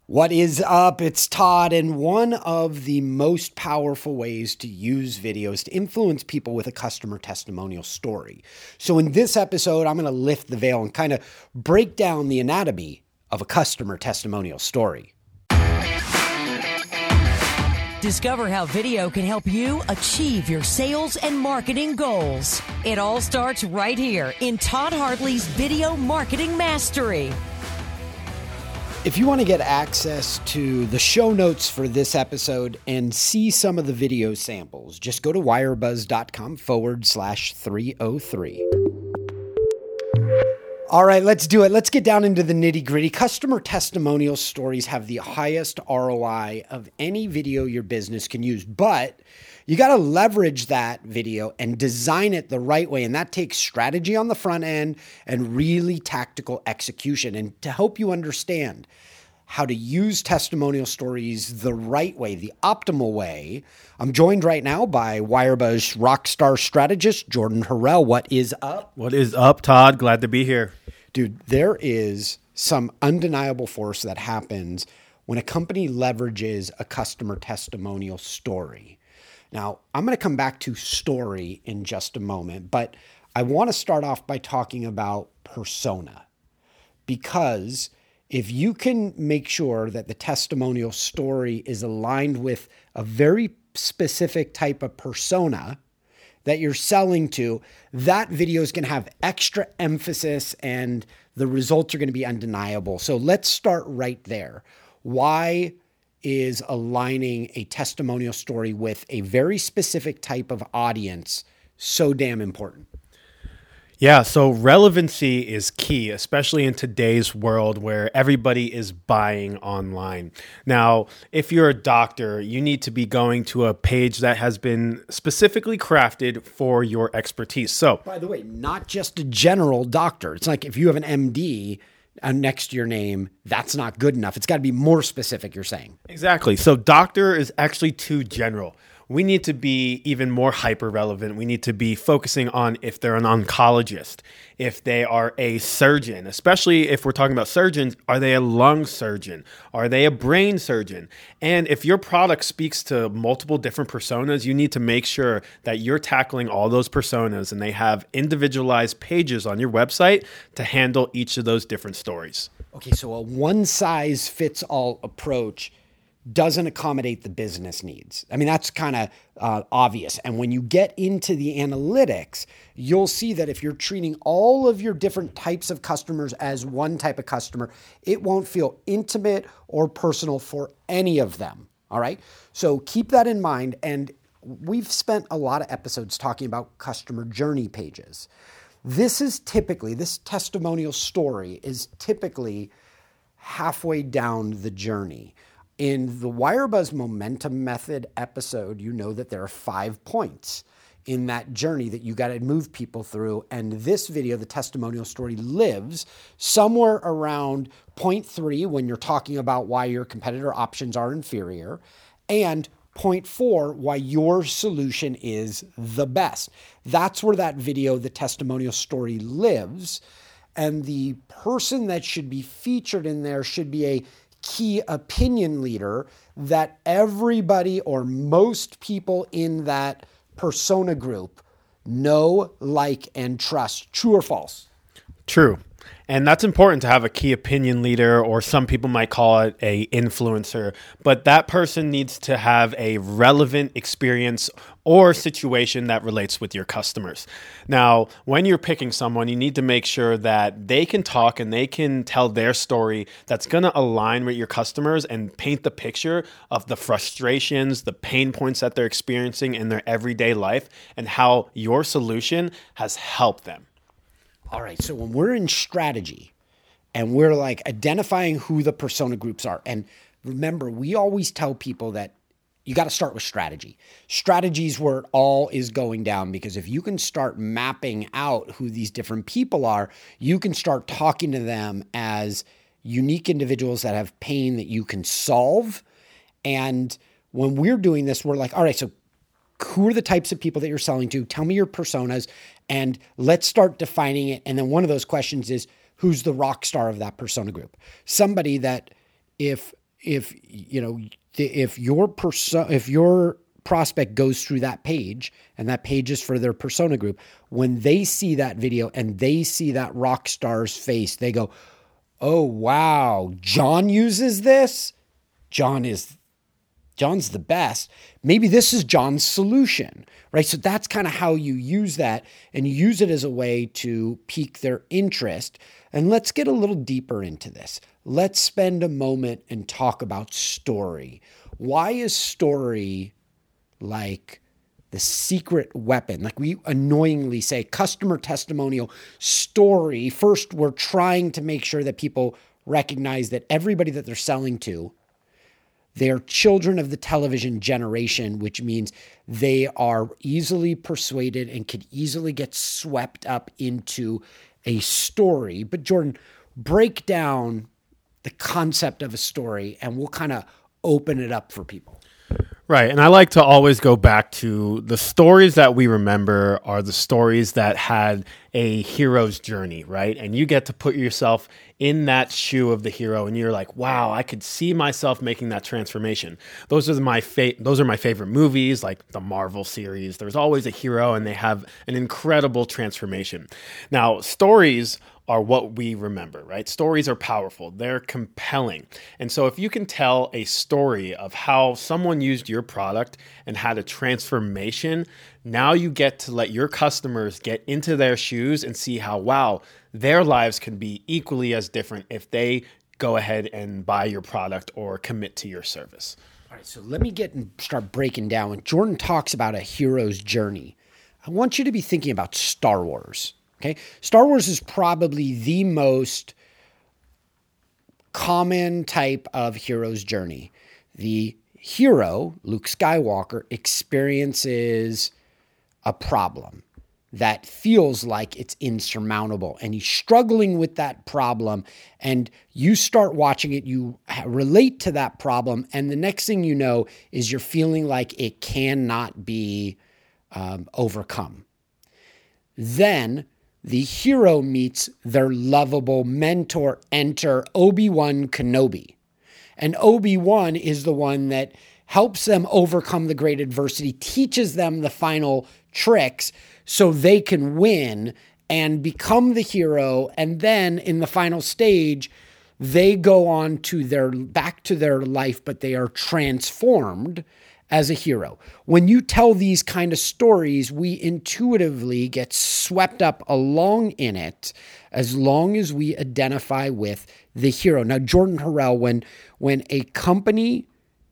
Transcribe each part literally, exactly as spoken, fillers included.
What is up? It's Todd, and one of the most powerful ways to use videos to influence people with a customer testimonial story. So in this episode, I'm going to lift the veil and kind of break down the anatomy of a customer testimonial story. Discover how video can help you achieve your sales and marketing goals. It all starts right here in Todd Hartley's Video Marketing Mastery. If you want to get access to the show notes for this episode and see some of the video samples, just go to wirebuzz.com forward slash 303. All right, let's do it. Let's get down into the nitty gritty. Customer testimonial stories have the highest R O I of any video your business can use, but you got to leverage that video and design it the right way. And that takes strategy on the front end and really tactical execution. And to help you understand how to use testimonial stories the right way, the optimal way, I'm joined right now by Wirebuzz rockstar strategist, Jordan Harrell. What is up? What is up, Todd? Glad to be here. Dude, there is some undeniable force that happens when a company leverages a customer testimonial story. Now, I'm going to come back to story in just a moment, but I want to start off by talking about persona, because if you can make sure that the testimonial story is aligned with a very specific type of persona that you're selling to, that video is going to have extra emphasis and the results are going to be undeniable. So let's start right there. Why is aligning a testimonial story with a very specific type of audience so damn important? Yeah, so relevancy is key, especially in today's world where everybody is buying online. Now, if you're a doctor, you need to be going to a page that has been specifically crafted for your expertise. So, by the way, not just a general doctor. It's like if you have an M D Uh, next to your name, that's not good enough. It's got to be more specific, you're saying. Exactly. So doctor is actually too general. We need to be even more hyper relevant. We need to be focusing on if they're an oncologist, if they are a surgeon, especially if we're talking about surgeons, are they a lung surgeon? Are they a brain surgeon? And if your product speaks to multiple different personas, you need to make sure that you're tackling all those personas and they have individualized pages on your website to handle each of those different stories. Okay, so a one-size-fits-all approach doesn't accommodate the business needs. I mean, that's kind of uh, obvious. And when you get into the analytics, you'll see that if you're treating all of your different types of customers as one type of customer, it won't feel intimate or personal for any of them. All right. So keep that in mind. And we've spent a lot of episodes talking about customer journey pages. This is typically, this testimonial story is typically halfway down the journey. In the Wirebuzz Momentum Method episode, you know that there are five points in that journey that you got to move people through. And this video, the testimonial story, lives somewhere around point three when you're talking about why your competitor options are inferior, and point four, why your solution is the best. That's where that video, the testimonial story, lives. And the person that should be featured in there should be a key opinion leader that everybody or most people in that persona group know, like, and trust. True or false? True. And that's important to have a key opinion leader, or some people might call it a influencer, but that person needs to have a relevant experience or situation that relates with your customers. Now, when you're picking someone, you need to make sure that they can talk and they can tell their story that's going to align with your customers and paint the picture of the frustrations, the pain points that they're experiencing in their everyday life and how your solution has helped them. All right, so when we're in strategy and we're like identifying who the persona groups are, and remember, we always tell people that you got to start with strategy. Strategy is where it all is going down, because if you can start mapping out who these different people are, you can start talking to them as unique individuals that have pain that you can solve. And when we're doing this, we're like, all right, so who are the types of people that you're selling to? Tell me your personas, and let's start defining it. And then one of those questions is, who's the rock star of that persona group? Somebody that if if, you know, if your perso- if your prospect goes through that page and that page is for their persona group, when they see that video and they see that rock star's face, they go, oh, wow, John uses this. John is, John's the best. Maybe this is John's solution, right? So that's kind of how you use that, and you use it as a way to pique their interest. And let's get a little deeper into this. Let's spend a moment and talk about story. Why is story like the secret weapon? Like we annoyingly say, customer testimonial story. First, we're trying to make sure that people recognize that everybody that they're selling to, they're children of the television generation, which means they are easily persuaded and could easily get swept up into a story. But Jordan, break down the concept of a story and we'll kind of open it up for people. Right. And I like to always go back to the stories that we remember are the stories that had a hero's journey, right? And you get to put yourself in that shoe of the hero and you're like, wow, I could see myself making that transformation. Those are my fa- those are my favorite movies, like the Marvel series. There's always a hero and they have an incredible transformation. Now, stories are what we remember, right? Stories are powerful. They're compelling. And so if you can tell a story of how someone used your product and had a transformation, now you get to let your customers get into their shoes and see how, wow, their lives can be equally as different if they go ahead and buy your product or commit to your service. All right, so let me get and start breaking down. When Jordan talks about a hero's journey, I want you to be thinking about Star Wars. Okay, Star Wars is probably the most common type of hero's journey. The hero, Luke Skywalker, experiences a problem that feels like it's insurmountable, and he's struggling with that problem, and you start watching it, you relate to that problem, and the next thing you know is you're feeling like it cannot be um, overcome. Then the hero meets their lovable mentor. Enter Obi-Wan Kenobi. And Obi-Wan is the one that helps them overcome the great adversity, teaches them the final tricks so they can win and become the hero. And then in the final stage, they go on to their back to their life, but they are transformed as a hero. When you tell these kind of stories, we intuitively get swept up along in it as long as we identify with the hero. Now, Jordan Harrell, when, when a company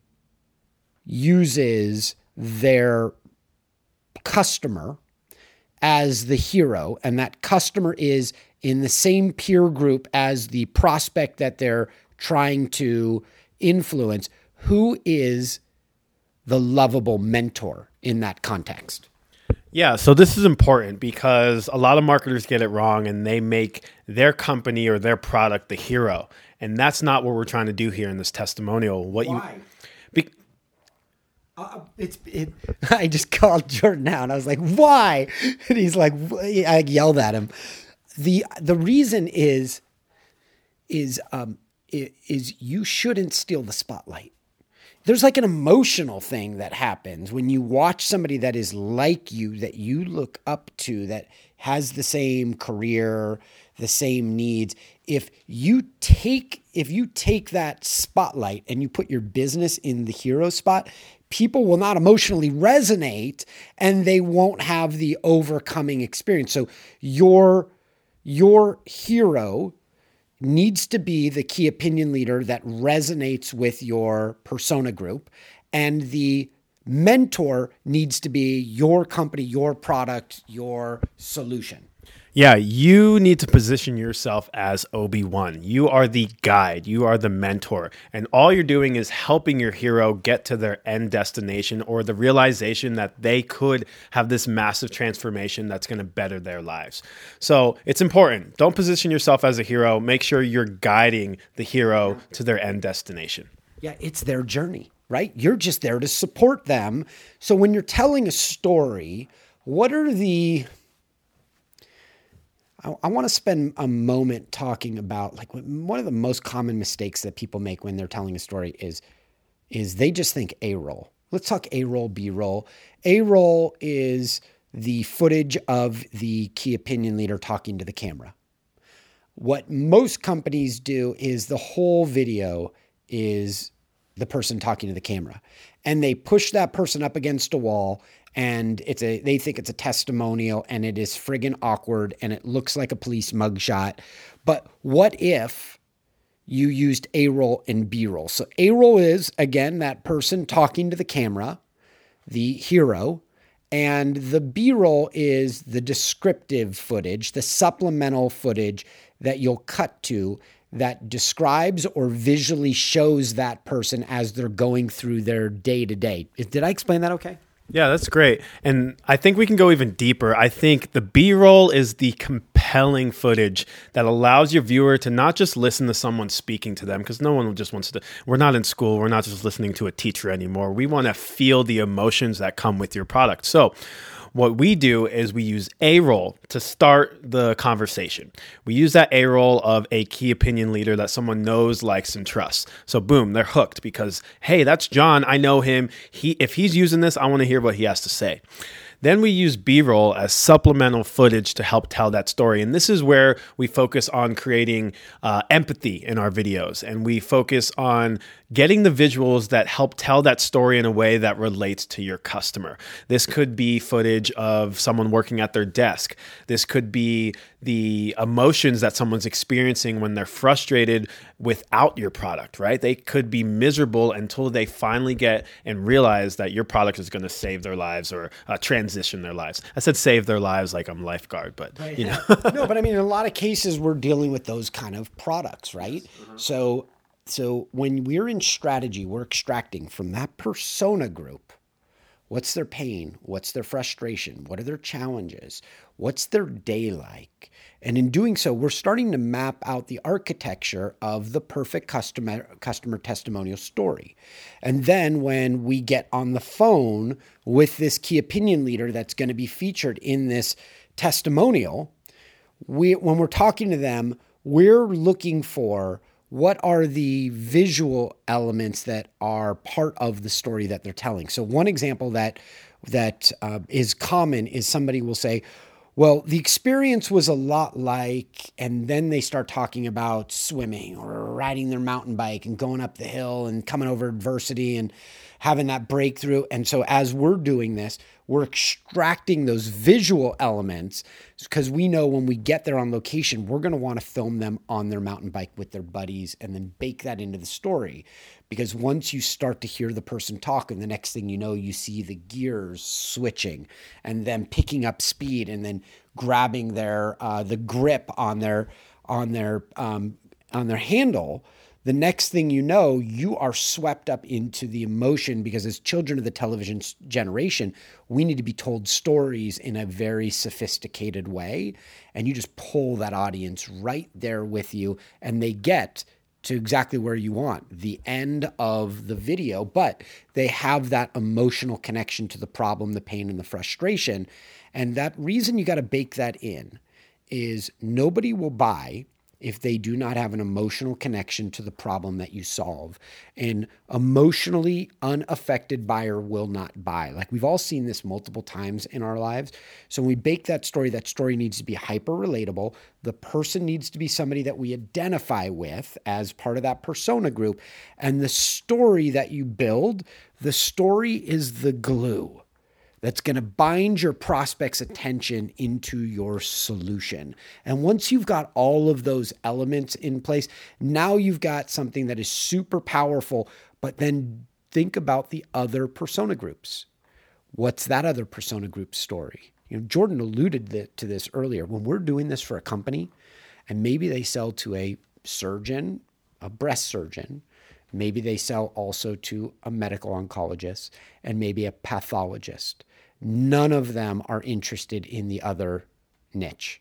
uses their customer as the hero, and that customer is in the same peer group as the prospect that they're trying to influence, who is the lovable mentor in that context? Yeah, so this is important because a lot of marketers get it wrong and they make their company or their product the hero. And that's not what we're trying to do here in this testimonial. What Why? you be, uh, it's it, I just called Jordan out and I was like, why? And he's like, I yelled at him. The the reason is is um is you shouldn't steal the spotlight. There's like an emotional thing that happens when you watch somebody that is like you, that you look up to, that has the same career, the same needs. If you take, if you take that spotlight and you put your business in the hero spot, people will not emotionally resonate and they won't have the overcoming experience. So your, your hero needs to be the key opinion leader that resonates with your persona group. And the mentor needs to be your company, your product, your solution. Yeah, you need to position yourself as Obi-Wan. You are the guide. You are the mentor. And all you're doing is helping your hero get to their end destination or the realization that they could have this massive transformation that's going to better their lives. So it's important. Don't position yourself as a hero. Make sure you're guiding the hero to their end destination. Yeah, it's their journey, right? You're just there to support them. So when you're telling a story, what are the... I, I want to spend a moment talking about like one of the most common mistakes that people make when they're telling a story is, is they just think A-roll. Let's talk A-roll, B-roll. A-roll is the footage of the key opinion leader talking to the camera. What most companies do is the whole video is the person talking to the camera, and they push that person up against a wall, and it's a they think it's a testimonial, and it is friggin' awkward, and it looks like a police mugshot. But what if you used A-roll and B-roll? So A-roll is, again, that person talking to the camera, the hero, and the B-roll is the descriptive footage, the supplemental footage that you'll cut to that describes or visually shows that person as they're going through their day-to-day. Did I explain that okay? Yeah, that's great. And I think we can go even deeper. I think the B-roll is the compelling footage that allows your viewer to not just listen to someone speaking to them, because no one just wants to, we're not in school, we're not just listening to a teacher anymore. We want to feel the emotions that come with your product. So what we do is we use A-roll to start the conversation. We use that A-roll of a key opinion leader that someone knows, likes, and trusts. So boom, they're hooked because, hey, that's John. I know him. He, if he's using this, I want to hear what he has to say. Then we use B-roll as supplemental footage to help tell that story. And this is where we focus on creating uh, empathy in our videos. And we focus on getting the visuals that help tell that story in a way that relates to your customer. This could be footage of someone working at their desk. This could be the emotions that someone's experiencing when they're frustrated without your product, right? They could be miserable until they finally get and realize that your product is going to save their lives or uh, transition their lives. I said save their lives like I'm lifeguard, but right. you know. No, but I mean, in a lot of cases, we're dealing with those kind of products, right? Mm-hmm. So, so when we're in strategy, we're extracting from that persona group. What's their pain? What's their frustration? What are their challenges? What's their day like? And in doing so, we're starting to map out the architecture of the perfect customer customer testimonial story. And then when we get on the phone with this key opinion leader that's going to be featured in this testimonial, we when we're talking to them, we're looking for what are the visual elements that are part of the story that they're telling. So one example that that uh, is common is somebody will say, well, the experience was a lot like, and then they start talking about swimming or riding their mountain bike and going up the hill and coming over adversity and having that breakthrough. And so as we're doing this, we're extracting those visual elements because we know when we get there on location, we're going to want to film them on their mountain bike with their buddies and then bake that into the story. Because once you start to hear the person talk, and the next thing you know, you see the gears switching and them picking up speed and then grabbing their uh, the grip on their on their um, on their handle. The next thing you know, you are swept up into the emotion because as children of the television generation, we need to be told stories in a very sophisticated way. And you just pull that audience right there with you and they get to exactly where you want, the end of the video, but they have that emotional connection to the problem, the pain, and the frustration. And that reason you got to bake that in is nobody will buy if they do not have an emotional connection to the problem that you solve. An emotionally unaffected buyer will not buy. Like we've all seen this multiple times in our lives. So when we bake that story, that story needs to be hyper relatable. The person needs to be somebody that we identify with as part of that persona group. And the story that you build, the story is the glue that's going to bind your prospect's attention into your solution. And once you've got all of those elements in place, now you've got something that is super powerful, but then think about the other persona groups. What's that other persona group story? You know, Jordan alluded to this earlier. When we're doing this for a company, and maybe they sell to a surgeon, a breast surgeon, maybe they sell also to a medical oncologist, and maybe a pathologist. None of them are interested in the other niche.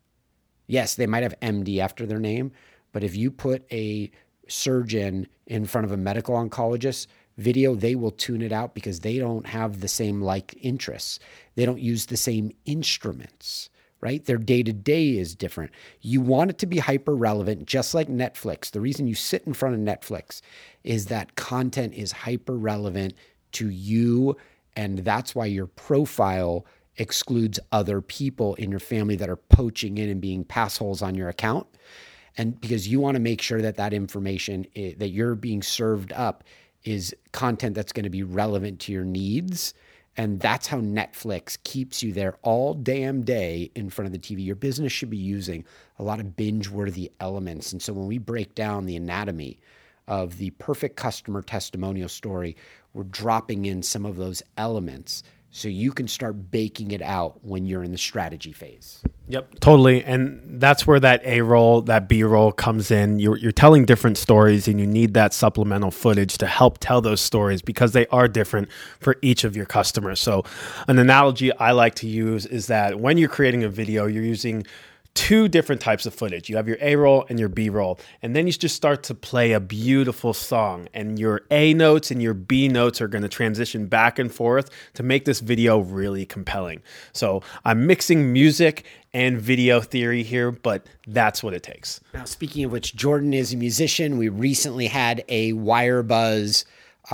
Yes, they might have M D after their name, but if you put a surgeon in front of a medical oncologist video, they will tune it out because they don't have the same like interests. They don't use the same instruments, right? Their day-to-day is different. You want it to be hyper relevant, just like Netflix. The reason you sit in front of Netflix is that content is hyper relevant to you, and that's why your profile excludes other people in your family that are poaching in and being passholes on your account. And because you want to make sure that that information is, that you're being served up is content that's going to be relevant to your needs. And that's how Netflix keeps you there all damn day in front of the T V. Your business should be using a lot of binge-worthy elements. And so when we break down the anatomy of the perfect customer testimonial story, we're dropping in some of those elements so you can start baking it out when you're in the strategy phase. Yep, totally. And that's where that A roll, that B roll comes in. You're, you're telling different stories, and you need that supplemental footage to help tell those stories because they are different for each of your customers. So an analogy I like to use is that when you're creating a video, you're using two different types of footage. You have your A roll and your B roll, and then you just start to play a beautiful song, and your A notes and your B notes are going to transition back and forth to make this video really compelling. So I'm mixing music and video theory here, but that's what it takes. Now, speaking of which, Jordan is a musician. We recently had a WireBuzz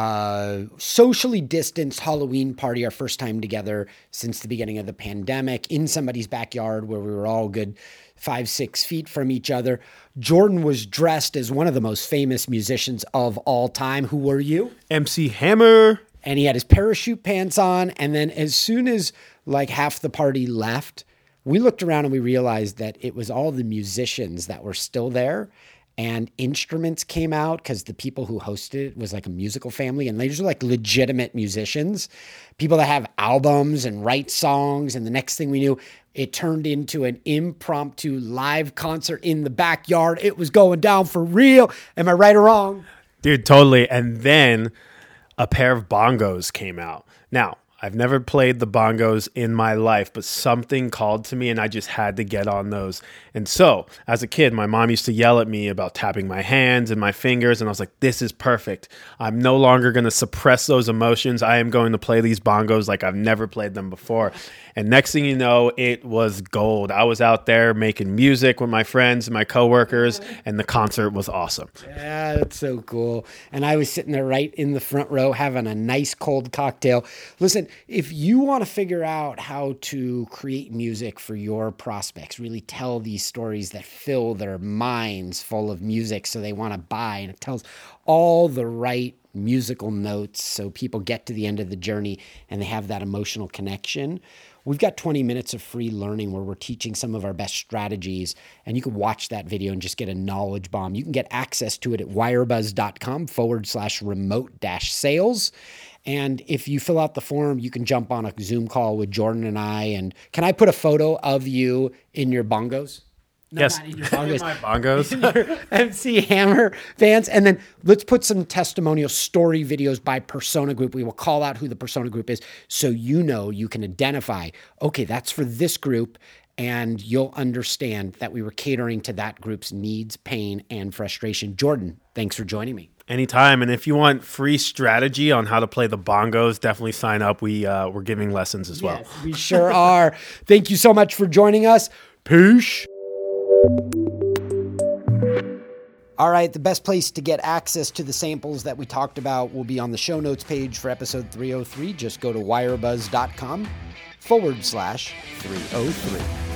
uh, socially distanced Halloween party, our first time together since the beginning of the pandemic, in somebody's backyard where we were all good five, six feet from each other. Jordan was dressed as one of the most famous musicians of all time. Who were you? M C Hammer. And he had his parachute pants on. And then as soon as like half the party left, we looked around and we realized that it was all the musicians that were still there. And instruments came out because the people who hosted it was like a musical family. And these are like legitimate musicians, people that have albums and write songs. And the next thing we knew, it turned into an impromptu live concert in the backyard. It was going down for real. Am I right or wrong? Dude, totally. And then a pair of bongos came out. Now, I've never played the bongos in my life, but something called to me and I just had to get on those. And so as a kid, my mom used to yell at me about tapping my hands and my fingers. And I was like, this is perfect. I'm no longer going to suppress those emotions. I am going to play these bongos like I've never played them before. And next thing you know, it was gold. I was out there making music with my friends and my coworkers, and the concert was awesome. Yeah, that's so cool. And I was sitting there right in the front row having a nice cold cocktail. Listen, if you want to figure out how to create music for your prospects, really tell these stories that fill their minds full of music so they want to buy, and it tells all the right musical notes so people get to the end of the journey and they have that emotional connection. We've got twenty minutes of free learning where we're teaching some of our best strategies, and you can watch that video and just get a knowledge bomb. You can get access to it at wirebuzz.com forward slash remote dash sales. And if you fill out the form, you can jump on a Zoom call with Jordan and I. And can I put a photo of you in your bongos? No, yes, in your bongos. My bongos. M C Hammer fans. And then let's put some testimonial story videos by persona group. We will call out who the persona group is so you know you can identify, okay, that's for this group, and you'll understand that we were catering to that group's needs, pain, and frustration. Jordan, thanks for joining me. Anytime. And if you want free strategy on how to play the bongos, definitely sign up. We, uh, we're giving lessons as well. Yes, we sure are. Thank you so much for joining us. Peace. All right, the best place to get access to the samples that we talked about will be on the show notes page for episode three oh three. Just go to wirebuzz.com forward slash 303.